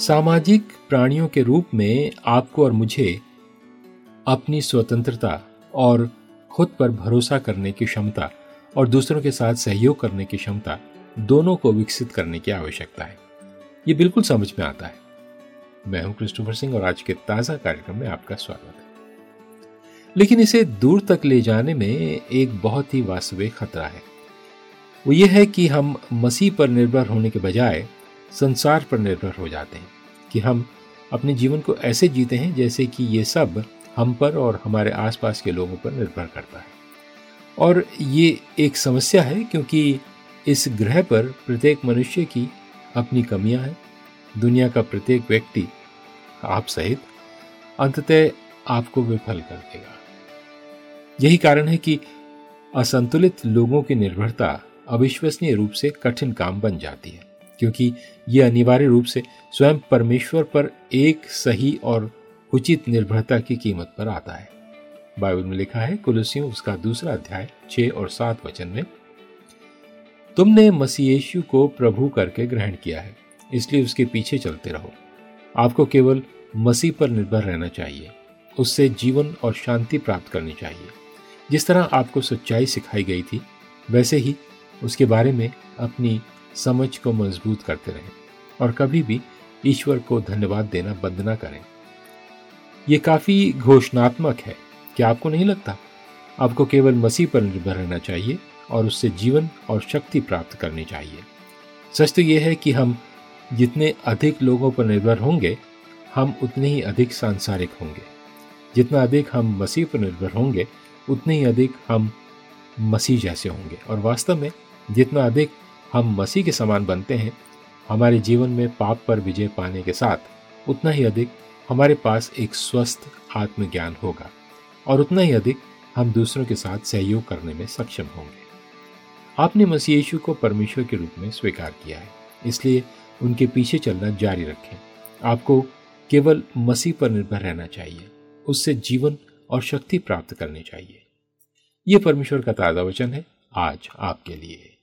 सामाजिक प्राणियों के रूप में आपको और मुझे अपनी स्वतंत्रता और खुद पर भरोसा करने की क्षमता और दूसरों के साथ सहयोग करने की क्षमता दोनों को विकसित करने की आवश्यकता है। ये बिल्कुल समझ में आता है। मैं हूं क्रिस्टोफर सिंह और आज के ताजा कार्यक्रम में आपका स्वागत है। लेकिन इसे दूर तक ले जाने में एक बहुत ही वास्तविक खतरा है। वो ये है कि हम मसीह पर निर्भर होने के बजाय संसार पर निर्भर हो जाते हैं, कि हम अपने जीवन को ऐसे जीते हैं जैसे कि ये सब हम पर और हमारे आसपास के लोगों पर निर्भर करता है। और ये एक समस्या है, क्योंकि इस ग्रह पर प्रत्येक मनुष्य की अपनी कमियां हैं। दुनिया का प्रत्येक व्यक्ति, आप सहित, अंततः आपको विफल कर देगा। यही कारण है कि असंतुलित लोगों की निर्भरता अविश्वसनीय रूप से कठिन काम बन जाती है, क्योंकि यह अनिवार्य रूप से स्वयं परमेश्वर पर एक सही और उचित निर्भरता की कीमत पर आता है। बाइबल में लिखा है, कुलुस्सियों उसका 2 अध्याय 6 और 7 वचन में, तुमने मसीह यीशु को प्रभु करके ग्रहण किया है, इसलिए उसके पीछे चलते रहो। आपको केवल मसीह पर निर्भर रहना चाहिए, उससे जीवन और शांति प्राप्त करनी चाहिए। जिस तरह आपको सच्चाई सिखाई गई थी, वैसे ही उसके बारे में अपनी समझ को मजबूत करते रहें और कभी भी ईश्वर को धन्यवाद देना बंद न करें। यह काफी घोषणात्मक है, क्या आपको नहीं लगता? आपको केवल मसीह पर निर्भर रहना चाहिए और उससे जीवन और शक्ति प्राप्त करनी चाहिए। सच तो यह है कि हम जितने अधिक लोगों पर निर्भर होंगे, हम उतने ही अधिक सांसारिक होंगे। जितना अधिक हम मसीह पर निर्भर होंगे, उतने ही अधिक हम मसीह जैसे होंगे। और वास्तव में जितना अधिक हम मसीह के समान बनते हैं, हमारे जीवन में पाप पर विजय पाने के साथ उतना ही अधिक हमारे पास एक स्वस्थ आत्मज्ञान होगा और उतना ही अधिक हम दूसरों के साथ सहयोग करने में सक्षम होंगे। आपने मसीह यीशु को परमेश्वर के रूप में स्वीकार किया है, इसलिए उनके पीछे चलना जारी रखें। आपको केवल मसीह पर निर्भर रहना चाहिए, उससे जीवन और शक्ति प्राप्त करनी चाहिए। यह परमेश्वर का ताजा वचन है आज आपके लिए।